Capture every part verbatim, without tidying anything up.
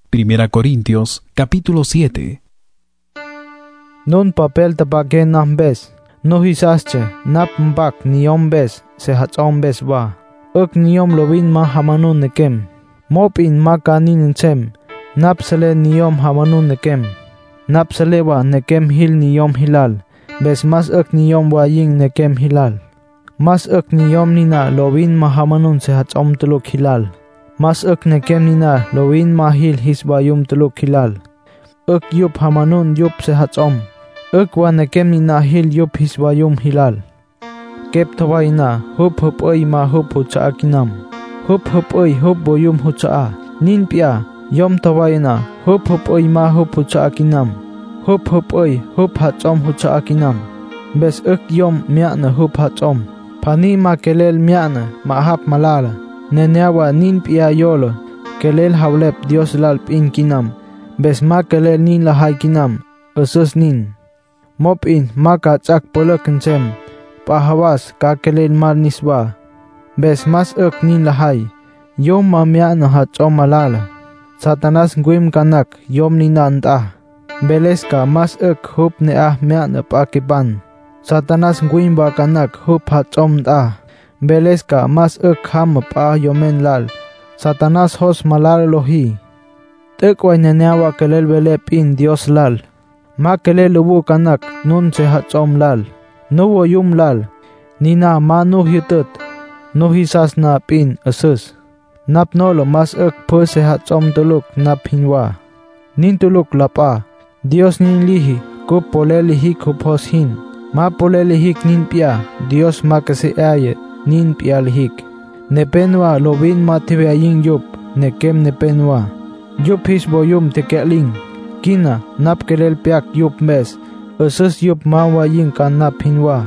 Primera Corintios, capítulo siete. Nun papel tapaken nambes, no hisasche, nap mbak niyom bes, se hatzom bes wa. Uk niyom lovin ma hamanun nekem. Mop in ma kanin nchem, nap sele niyom hamanun nekem. Nap sele wa nekem hil niyom hilal, bes mas uk niyom wa ying nekem hilal. Mas uk niyom nina lovin ma hamanun se hatzom tuluk hilal. Mas uk nekem nina lovin ma hil hisba yum tuluk hilal. Uk yup hamanun yup se hatzom. Uk wa nekem nina hil yup hisba yum hilal. Kep tawai na hup hup oy ma hup hucha akinam. Hup hup oy hup boyum hucha a. Nin pia yom tawai na hup hup oy ma hup hucha akinam. Hup hup oy hup hatzom hucha akinam. Bes uk yom miana hup hatzom. Pani ma kelel miana ma hap malala. Neneawa nin pia yolo. Kelel hawlep Dios lalp in kinam. Bes ma kelel nin lahay kinam. Usus nin. Mop in ma ka tsak polok ncem. Pahawas ka kelel mal niswa. Bes mas uk nin lahay. Yom ma miana hatzom malala. Satanas nguim kanak yom ninanta. Beles ka mas uk hup ne ah miana pakipan. Satanas nguim ba kanak hup hatzom ta. Beles ka mas uk ham pa yomen lal. Satanas hos malal lohi. Tek wa neneawa kelel belep in Dios lal. Ma kelel lubu kanak nun se hatzom lal. Nuwo yum lal. Nina ma nu hitut. Nu hisas na pin asus. Nap nolo mas uk po se hatzom tuluk nap hinwa. Nin tuluk lapa. Dios nin lihi. Kup pole lihik hup hos hin. Ma pole lihik nin pia. Dios ma kasi aye. Nin pia lihik. Nepenwa lovin ma tiwe aying yup. Nekem nepenwa. Yup his boyum tekeling. Kina nap kelel piak yup mes. Usus yup ma waying ka nap hinwa.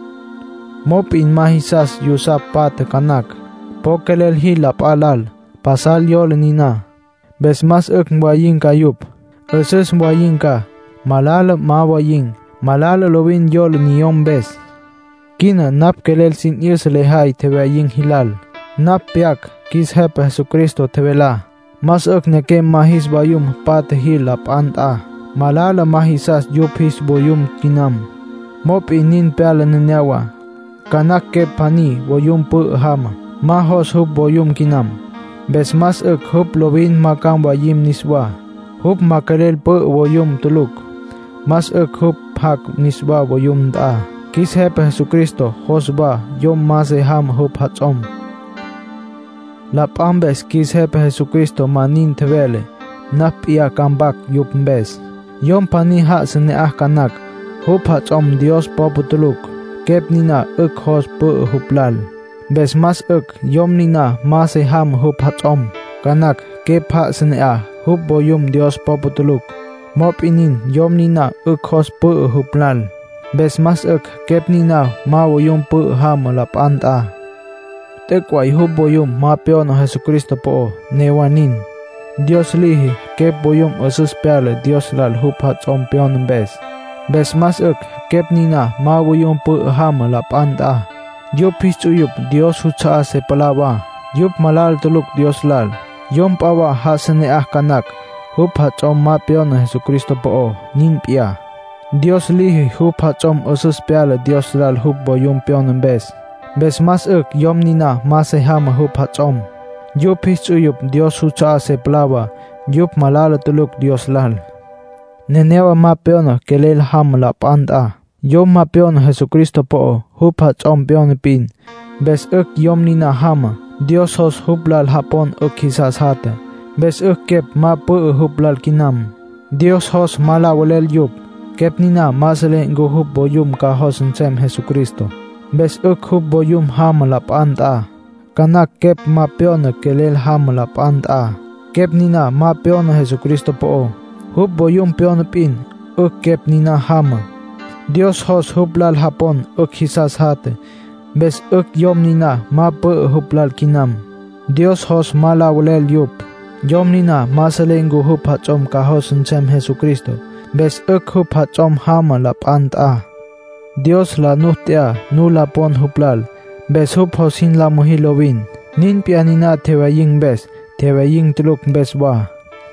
Mop in mahisas yusap pat kanak. Po kelel hilap alal. Pasal yol nina. Bes mas uk waying ka yup. Usus waying ka. Malala ma waying. Malala lovin yol niyom bes. Kina nap kelel sin ir lehay tewe ying hilal. Nap piak kis hep Jesucristo tewela. Mas uk nekem mahis bayum pat hilap anta. Malala mahisas yup his boyum kinam. Mop inin pala nenewa. Kanak ke pani boyum pu hama. Mahos hup boyum kinam. Bes mas uk hup lovin makang bayim niswa. Hup makalel pu boyum tuluk. Mas uk hup hak niswa boyum ta. Kis hep Jesucristo hosba yom mase ham hup hatzom. Lap ambes kis hep Jesucristo manin tewele. Nap iya kambak yup mbes. Yom pani ha sene ah kanak. Hup hatzom Dios poputuluk. Kep nina uk hos pu huplal. Bes mas uk yom nina mase ham hup hatzom. Kanak kep ha sene ah hup boyum Dios poputuluk. Mop inin yom nina uk hos pu huplal. Bes mas uk kep nina ma boyum pu ham lap anta. Tekway hup boyum ma peono Jesucristo po newanin. Dios lihi kep boyum usus piale Dios lal hup hatzom peon bes. Bes mas uk kep nina ma boyum pu ham lap anta. Yup hichuyup Dios hucha se palawa. Yup malal tuluk Dios lal. Yom pawa hasene ah kanak. Hup hatzom ma peono Jesucristo po nin pia. Dios lihi hup hatzom usus piale Dios lal hup boyum peon bes. Bes mas uk yom nina mase ham hup hatzom. Yup hichuyup Dios hucha se palawa. Yup malal tuluk Dios lal. Nenewa ma peono kelel ham lap anta. Yom ma peono Jesucristo po hup hatzom peon pin. Bes uk yom nina hama. Dios hos hup lal hapon uk hisas hata. Bes uk kep ma pu hup lal kinam. Dios hos mala walel yup. Kep nina masele ngu hup boyum ka hos ncem Jesucristo. Bes uk hup boyum ham lap anta. Kanak kep ma peono kelel ham lap anta. Kep nina ma peono Jesucristo po. Hup boyum peon pin. Uk kep nina hama. Dios hos hup lal hapon uk hisas hate. Bes uk yom nina ma pu hup lal kinam. Dios hos mala walel yup. Yom nina masele ngu hup hatzom ka hos ncem Jesucristo. Bes uk hup hatzom hama lap anta. Dios la nuhtia nu la pon huplal. Bes hup hosin la muhilovin. Nin pianina tewa ying bes. Tewa ying tuluk bes wa.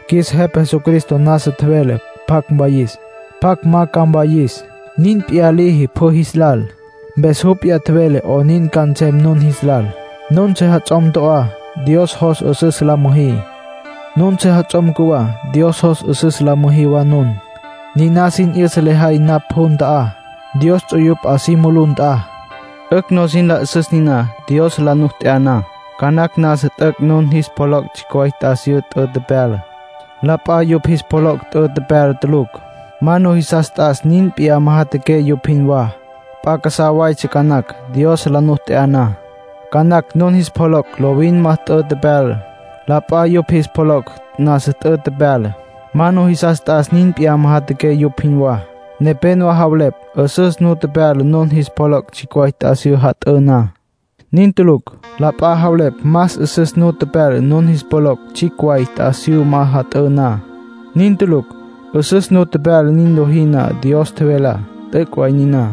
Kis hep Jesucristo nasa tvele pak bayis. Pak makam bayis. Nin pialihi po hislal. Bes hup ya tvele o nin kancem nun hislal. Nun se hatzom toa. Dios hos usus la muhi. Nun se hatzom kuwa. Dios hos usus la muhi wa nun. Ni nasin irselehay nap hun taa. Dios tuyup asimulun taa. Ek nosin la usus nina. Dios la nuhteana. Kanak nasit ek nun his polok chikoy tasiut ut de pel. Lapa yup his polok ut de pel teluk. Mano hisas tas nin pia mahateke yupinwa. Pakasaway si kanak. Dios la nuhteana. Kanak nun his polok lowin mat ut de pel. Lapa yup his polok nasit ut de pel. Mano hisas tas nin pia mahateke yupinwa. Nepenwa hawlep. Usus nut de pel nun his polok chikoy tasiut hat una. Nin tuluk, lapa hawlep mas usus nut per nun his polok chikway tasiu mahat na. Nin tuluk, usus nut per nin lohina Dios tevela, tekway nina.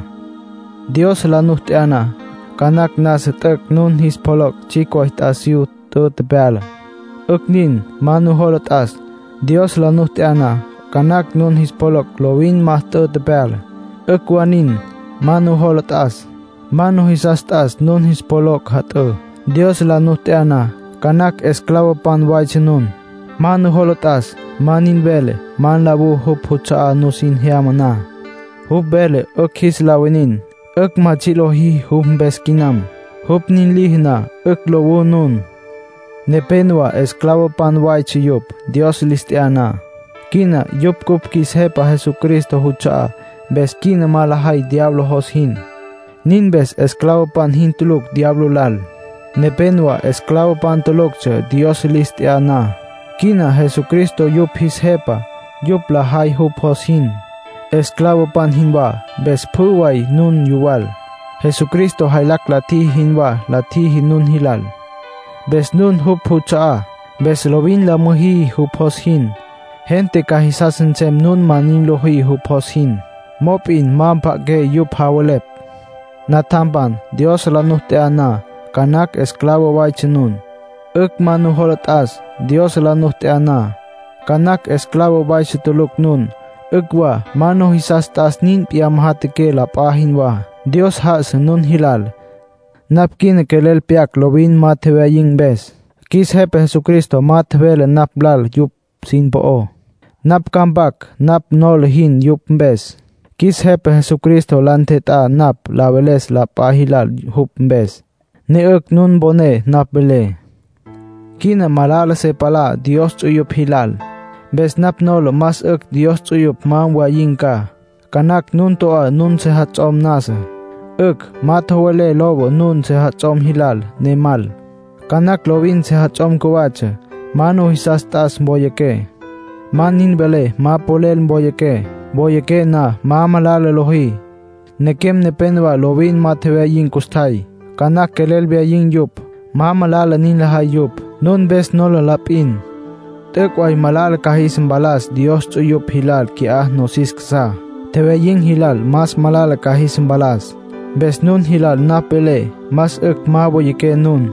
Dios la nuhteana, kanak nas tek nun his polok chikway tasiu tut per. Uk nin, manu holot as, Dios la nuhteana, kanak nun his polok lowin mah tut per. Uk wanin, manu holot as. Mano hisas tas nun his polok hat e. Dios la nuhteana, kanak esklavo pan wajse nun. Mano holotas, manin bele, man labu hup hutsa nusin hiamana. Hup bele, uk his lawinin, uk machilohi hup beskinam. Hup nin lihna, uk lowu nun. Nepenwa esklavo pan wajse yup, Dios listiana. Kina yup kup kis hepa Jesucristo hutsa, beskina malahay diablo hos hin. Nin bes esklavo pan hin tuluk diablo lal. Nepenwa esklavo pan tuluk che Dios listiana. Kina Jesucristo yup his hepa, yup la hay hup hos hin. Esklavo pan hinwa, bes puway nun yuwal. Jesucristo haylak lati hinwa, lati nun hilal. Bes nun hup hutsa, bes lovin la muhi hup hos hin. Gente kahisasen sem nun manin lohi hup hos hin. Mopin mampa ge yup hawalep. Natampan, Dios la nuhteana, kanak esklavo wajchenun. Uk manu holot as, Dios la nuhteana, kanak esklavo wajchetuluk nun. Ukwa, manu hisas tas nin piamahatike la pahinwa. Dios has nun hilal. Napkin kelel piak lovin matevaying bes. Kis hepe Jesucristo matevele naplal yup sin poo. Nap kambak, nap nol hin yup bes. Kis hepe Jesucristo lanteta nap laveles la pahilal hup bes. Ne uk nun bone nap bele. Kina malala se pala Dios tuyup hilal. Bes nap nolo mas uk Dios tuyup man wayinka. Kanak nun toa nun se hatzom nasa. Uk matawale lobo nun se hatzom hilal ne mal. Kanak lovin se hatzom kuwache. Manu hisas tas boyeke. Manin bele ma polel boyeke. Boyeke na mamalala lohi. Nekem nepenwa lovin matewayin kustay. Kanak kelel beayin yup. Mamalala nin lahay yup. Nun bes nolo lapin. Tekway malal kahis balas Dios tuyup hilal ki ah nosisksa. Tewayin hilal mas malal kahis balas. Bes nun hilal napele mas uk maboyeke nun.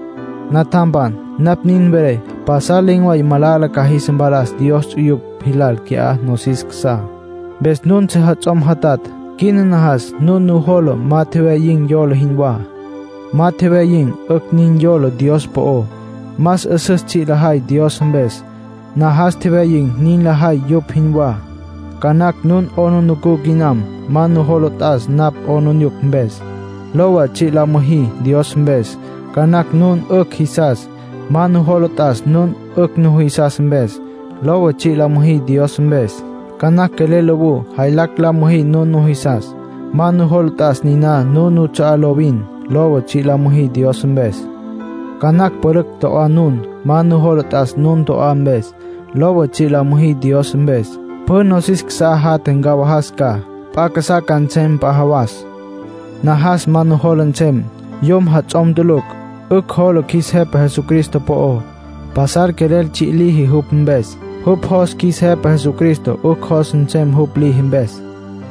Natampan nap nin bere pasaling way malal kahis balas Dios tuyup hilal ki ah nosisksa. Bes nun se hatzom hatat, kinanahas nun nuholo matewayin yolo hinwa. Matewayin uk nin yolo Dios po. Mas usus chi lahay Dios bes. Nahas tewayin nin lahay yup hinwa. Kanak nun ono nuku ginam, man nuholo tas nap ono nyuk bes. Lowa chi lamuhi Dios bes. Kanak nun uk hisas, man nuholo tas nun uk nuhisas bes. Lowa chi lamuhi Dios bes. Kanak kelelebu haylak la muhi nunu hisas. Manu holtas nina nunu chaalobin. Lobo chila muhi Dios bes. Kanak poruk to anun. Manu holtas nun to ambes. Lobo chila muhi Dios bes. Punosis ksa haten gawahaska. Pakasa kancem pahawas. Nahas manu holancem. Yom hatzom duluk. Uk holo kis hepa Jesucristo po. Pasar kerel chilihi hup bes. Hup hos kis hepa Jesucristo uk hos ncem hup lihim bes.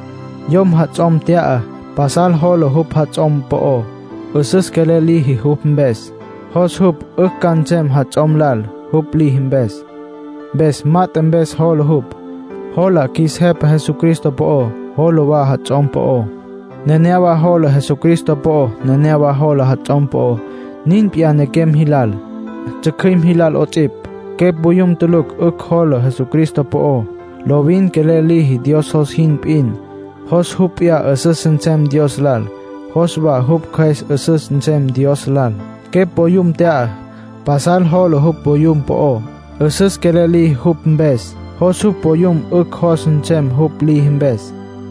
Yom hatzom tia pasal holo hup hatzom po. Usus kele lihi hup bes. Hos hup uk kancem hatzom lal hup lihim bes. bes maten bes holo hup. Hola kis hepa Jesucristo po, holo wa hatzon po. Nenewa holo Jesucristo po, nenewa holo hatzon po. Nin pia nekem hilal. Chakrim hilal otip. Kep buyum tuluk uk holo Jesucristo po. Lovin kelelihi Dios hos hin pin. Hos hupia asus nsem Dios lal. Hos wa hup kais asus nsem Dios lal. Kep buyum tea. Pasal holo hup buyum po. Asus keleli hup mbes. Hos hup buyum uk hos nsem hup li mbes.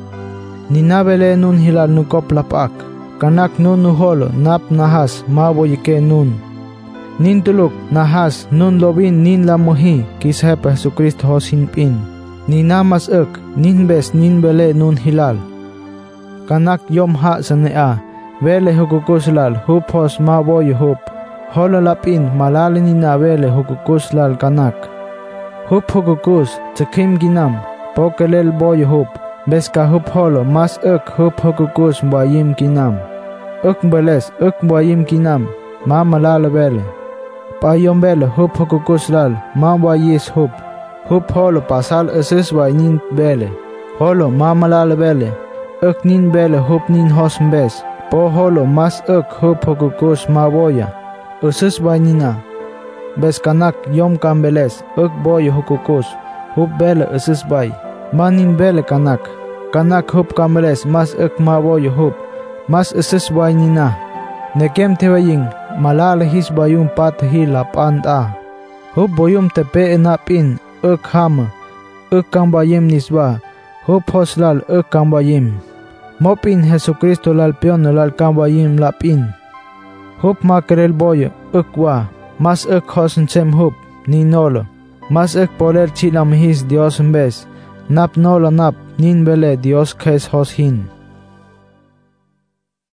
Ninabele nun hilal nukop lapak. Kanak nun nuholo nap nahas maboyike nun. Nin tuluk nahas nun lobin nin lamuhi kishepa Jesucristo hos hin pin. Ni namas uk nin bes nin bele nun hilal. Kanak yom ha sanea. Vele hukukuslal hup hos maboy hup. Holo lapin malali ni na vele hukukuslal kanak. Hup hukukus tsakim ginam. Pokelel boy hup. Bes ka hup holo mas uk hup hukukus mbayim kinam. Uk beles uk mbayim kinam. Ma malala vele. Payom vele hup hukukuslal ma bayis hup. Hup holo pasal asis bay nin vele. Holo ma malala vele. Uk nin vele hup nin hos mbes. Po holo mas uk hup hukukus ma boya. Asis bay nina. Bes kanak yom kambeles uk boy hukukus. Hup vele asis bay. Manin bele kanak. Kanak hup kambeles mas uk ma boy hup. Mas asis bay nina. Nekem tewaying malala his bayum pat hila panta. Hup boyum tepe enapin uk hama. Uk kambayim nisba. Hup hoslal uk kambayim. Mopin Jesucristo lal pion lal kambayim lapin. Hup makerel boy uk wa. Mas uk hosn sem hup ni nolo. Mas uk poler chilam his Dios mbes. Nap nolo nap nin bele Dios kes hos hin.